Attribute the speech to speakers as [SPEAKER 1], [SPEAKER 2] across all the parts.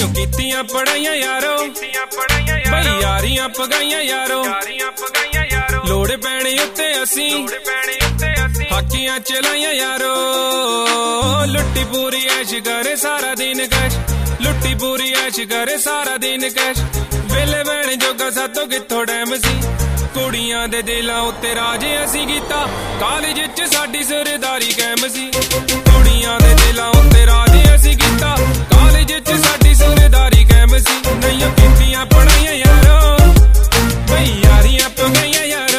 [SPEAKER 1] नहीं कीतियां पढ़ाइयां यारो बई यारियां पगाइयां यारो लोड़ पैने उत्ते असी हाकियां चलाइयां यारो लुट्टी पूरी ऐश करे सारा दिन कैश लुट्टी पूरी ऐश करे सारा दिन कैश वेले बहने जोगा सातों कित्थों डैम सी कुड़ियां दे दिलां उत्ते राज असी कीता कालेज च साडी सरदारी कैम सी कुड़ियां दे दिलां उत्ते राज असी कीता कालेज च साडी सरदारी कैम सी नहीं कीतियां पढ़ाइयां यारो बई यारियां पगाइयां यारो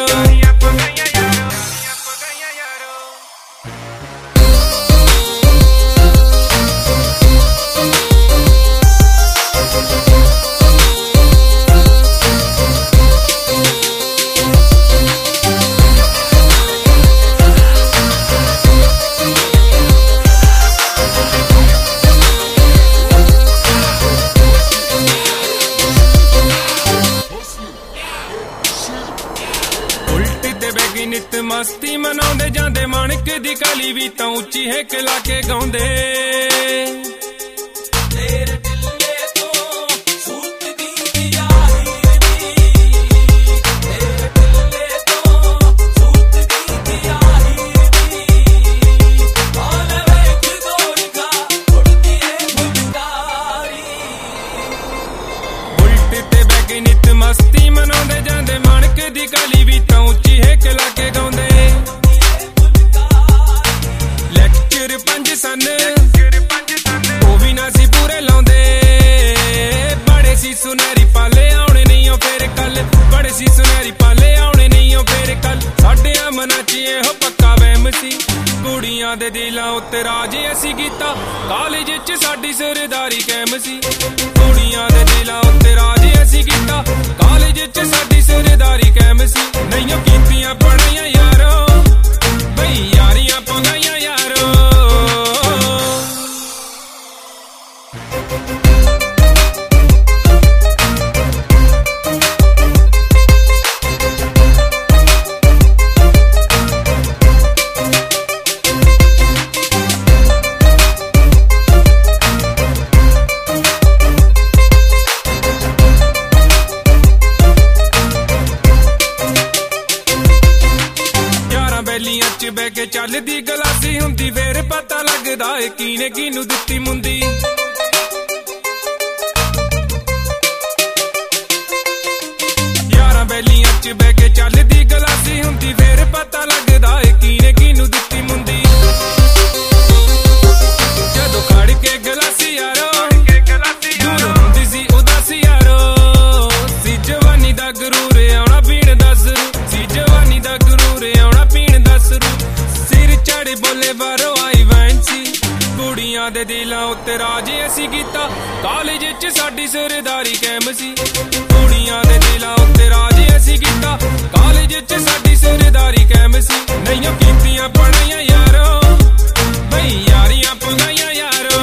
[SPEAKER 1] नित मस्ती मनाउंदे जांदे माणक दी काली भी तां उच्ची हिक ला के गाउंदे तेरे दिले तो सूत दी यारी तेरे दिले तो सूत दी यारी आले वेख गोरखा उड़दी है फुलकारी उल्ट ते बैग नित मस्ती मनाउंदे जांदे माणक दी काली भी तां उच्ची हिक ला के गाउंदे लेक्चर 5 सन ओ भी ना सी पूरे लाउंदे बड़े सी सुनहरी पाले आउणे नहीं ओ फेर कल बड़े सी सुनहरी पाले आउणे नहीं ओ फेर कल साडे मनां च इहो पक्का वहम सी कुड़ियां दे दिलां उत्ते राज असी कीता कालेज च साडी सरदारी कैम सी कुड़ियां दे दिलां उत्ते राज असी कीता कालेज च साडी सरदारी कैम सी नहीं कीतियां पढ़ाइयां यारो बई यारियां पगाइयां यारो बैलियां च बह के चलदी गलासी हुंदी फेर पता लगदा है कीने कीनू दित्ती मुंदी यारां बैलियां च बह के चलदी गलासी हुंदी फेर पता लगदा है कीने कीनू दित्ती मुंदी जदों खड़ के गलासी यारो दूर हुंदी सी उदासी यारो सी जवानी दा गरूर आउणा पीण दा जरूर सी जवानी दा गरूर आउणा पीण दा सिर चढ़े बोले बारो आई वैंसी कुड़ियां दे दिलां उत्ते राज असी कीता कालेज च साडी सरदारी कैम सी कुड़ियां दे दिलां उत्ते राज असी कीता कालेज च साडी सरदारी कैम सी नहीं कीतियां पढ़ाइयां यारो बई यारियां पगाइयां यारो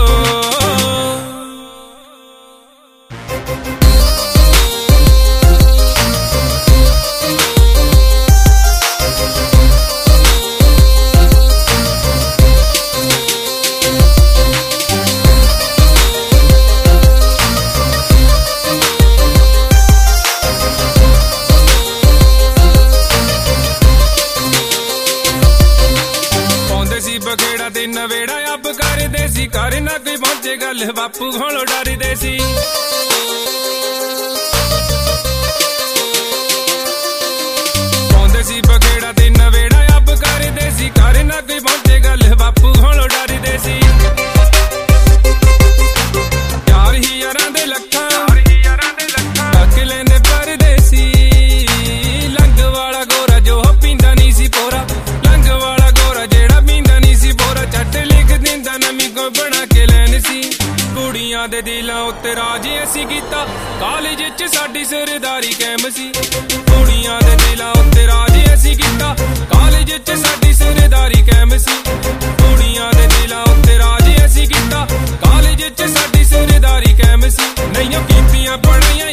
[SPEAKER 1] बखेड़ा ते नवेड़ा अब करदे सी घर ना कोई पहुंचे गल बापू कोलों डरदे सी पाउंदे सी बखेड़ा ते नवेड़ा अब करदे सी घर ना कोई पहुंचे गल बापू कोलों डरदे सी यार ही यारां दे लखां तक लैंदे परदेसी लंग वाला गोरा जो पींदा नहीं सी पोरा लंग वाला गोरा जेड़ा पींदा नहीं सी पोरा झट लिख दिंदा नवीं कोई बना के लैन सी कुड़ियां दे दिलां उत्ते राज असी कीता कालेज च साडी सरदारी कैम सी कुड़ियां दे दिलां उत्ते राज असी कीता कालेज च साडी सरदारी कैम सी कुड़ियां दे दिलां उत्ते राज असी कीता कालेज च साडी सरदारी कैम सी नहीं कीतियां पढ़ाइयां